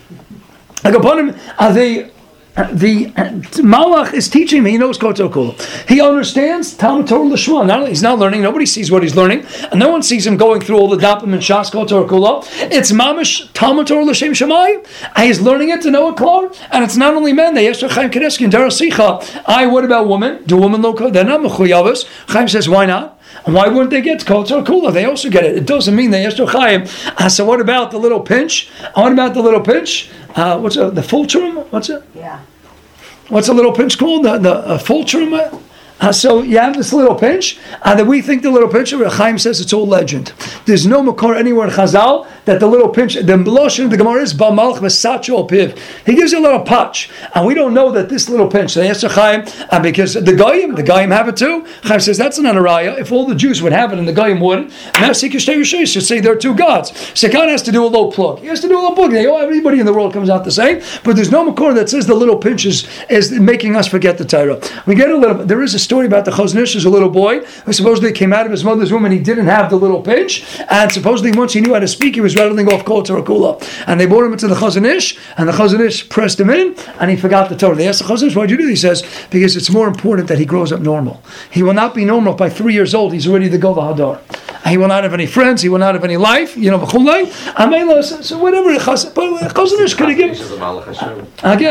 upon him, the. The Malach is teaching him. He knows Kol Torah Kula. He understands Talmud Torah L'Shma. Not only he's not learning, nobody sees what he's learning, and no one sees him going through all the Dapim and Shas Kol Torah Kula. It's Mamish Talmud Torah L'Shem Shemayim. He's learning it to know it klar, and it's not only men. They Yeshua Chaim Kadeski and Darasicha. I. What about women? Do women know? They're not mechuyavos. Chaim says, why not? And why wouldn't they get Kol Torah Kula? They also get it. It doesn't mean they Yeshua Chaim. Uh, so what about the little pinch? What about the little pinch? Uh, what's it, the fulcrum? What's it? Yeah. What's a little pinch called? The, the uh, fulcrum? Uh, so you have this little pinch, and that we think the little pinch, Chaim says it's all legend. There's no makor anywhere in Chazal that the little pinch, the Meloshin of the Gemara is Ba'malch V'sacho Piv. He gives you a little patch, and we don't know that this little pinch, they asked Chaim, and because the Goyim, the Goyim have it too. Chaim says that's not a raya. If all the Jews would have it and the Goyim wouldn't, Nasi Kishtei Yishai should say there are two gods. So God has to do a little plug. He has to do a little plug. They, oh, everybody in the world comes out the same, but there's no makor that says the little pinch is, is making us forget the Torah. We get a little, there is a story about the Chazon Ish as a little boy who supposedly came out of his mother's womb and he didn't have the little pinch, and supposedly once he knew how to speak, he was rattling off Kol Torah Kula. And they brought him into the Chazon Ish, and the Chazon Ish pressed him in, and he forgot the Torah. They asked the Chazon Ish, why'd you do this? He says, because it's more important that he grows up normal. He will not be normal. By three years old, he's already the Gova Hadar. He will not have any friends, he will not have any life, you know, v'chulei. Amela, so whatever, Chazon Ish could have given.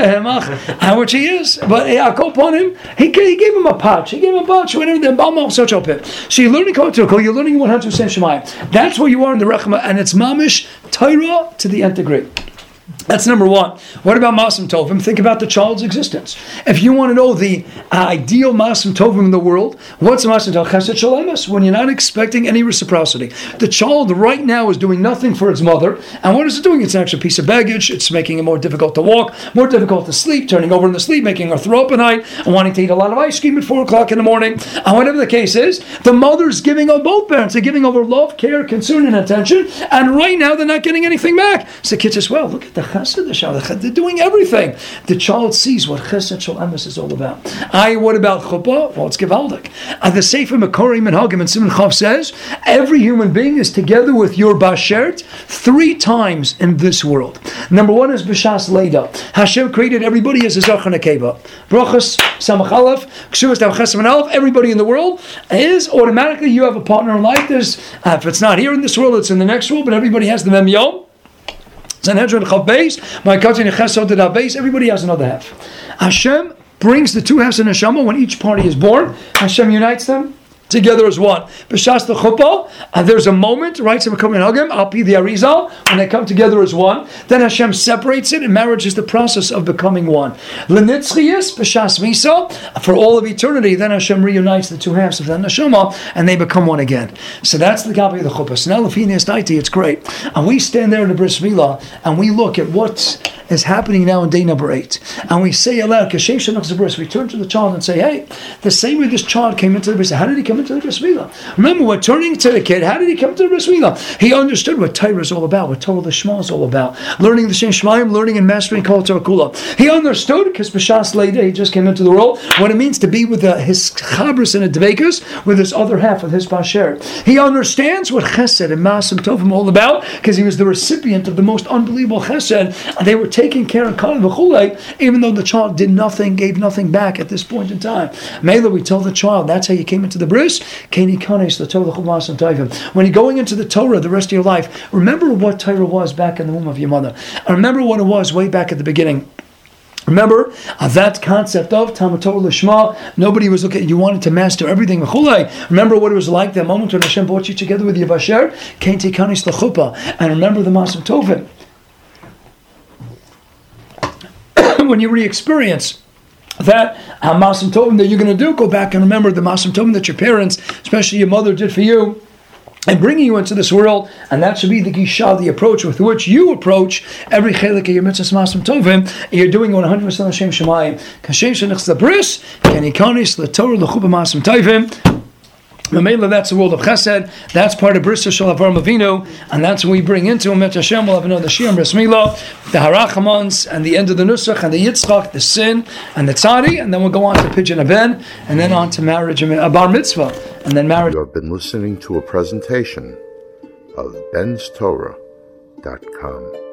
Again, which he is, but Yaakov upon him, he, he gave him a patch, he gave him a patch, whatever, the Balmach such a pit. So you're learning Kol Torah, you're learning one hundred percent Shemayim. That's where you are in the Rechama, and it's Mamish Torah to the nth degree. That's number one. What about Masim Tovim? Think about the child's existence. If you want to know the ideal Masim Tovim in the world, what's Masim Tovim? Chesed Shalemus, when you're not expecting any reciprocity. The child right now is doing nothing for its mother, and what is it doing? It's an extra piece of baggage. It's making it more difficult to walk, more difficult to sleep, turning over in the sleep, making her throw up at night, and wanting to eat a lot of ice cream at four o'clock in the morning. And whatever the case is, the mother's giving over, both parents are giving over love, care, concern, and attention, and right now they're not getting anything back. So the kid says, well, look at the they're doing everything. The child sees what Chesed Shel Emes is all about. I, what about Chuppah? Well, it's Gevaldik. And the Sefer Mekorim and Hagim and Simon Chav says, every human being is together with your Bashert three times in this world. Number one is B'Shas Leida. Hashem created everybody as a Zach and a Keva. Brachas, Samach Aleph, Ksuvas, Tav Chesed and Aleph, everybody in the world is automatically, you have a partner in life. There's, uh, if it's not here in this world, it's in the next world, but everybody has the Mem Yom. Sanhedrin Chav Beis, my cousin Chesed did our base. Everybody has another half. Hashem brings the two halves in Neshama when each party is born. Hashem unites them together as one. B'shas the chuppah, uh, there's a moment, right? So we come in Hagim, I'll be the Arizal, when they come together as one. Then Hashem separates it, and marriage is the process of becoming one. L'nitzchiyus, b'shas misa, for all of eternity, then Hashem reunites the two halves of the neshama, and they become one again. So that's the copy of the chuppah. So now Lefinas Daiti, it's great. And we stand there in the bris milah, and we look at what is happening now in day number eight. And we say aloud, Kashem Shanach Zabris, we turn to the child and say, hey, the same way this child came into the bris, how did he come into the bris milah? Remember, we're turning to the kid, how did he come to the bris milah? He understood what Torah is all about, what Torah Lishma is all about. Learning the Shem Shemaim, learning and mastering Kol Torah Kula. He understood, because B'shas later, he just came into the world, what it means to be with the, his chabris and the dvekas, with his other half, with his basher. He understands what chesed and masim tovim all about, because he was the recipient of the most unbelievable chesed, and they were taking care of Kal v'chulei, even though the child did nothing, gave nothing back at this point in time. Mela, we tell the child, that's how you came into the bris. When you're going into the Torah the rest of your life, remember what Torah was back in the womb of your mother. And remember what it was way back at the beginning. Remember uh, that concept of Talmud Torah Lishma. Nobody was looking. You wanted to master everything. Remember what it was like that moment when Hashem brought you together with Yavasher. Kain Tikanis L'chuppah. And remember the Masim Tovim. When you re-experience that uh, Masim Tovim that you're going to do, go back and remember the Masim Tovim that your parents, especially your mother, did for you, and bringing you into this world, and that should be the gisha, the approach with which you approach every chelik of your mitzvahs Masim Tovim. You're doing one hundred percent Hashem Shemayim. Kashem Shenich Zabris, Kanikanis, LaTorah, L'chuppah Masim Tovim. Mamela, that's the world of Chesed. That's part of Brisa Shel Avraham Avinu, and that's what we bring into Met Hashem. We'll have another Shir Bris Milah, the Harachamans, and the end of the Nusach, and the Yitzchak, the Sin, and the Tzadi, and then we'll go on to Pidyon Ben, and then on to marriage, a Bar Mitzvah, and then marriage. You have been listening to a presentation of Ben's Torah dot com.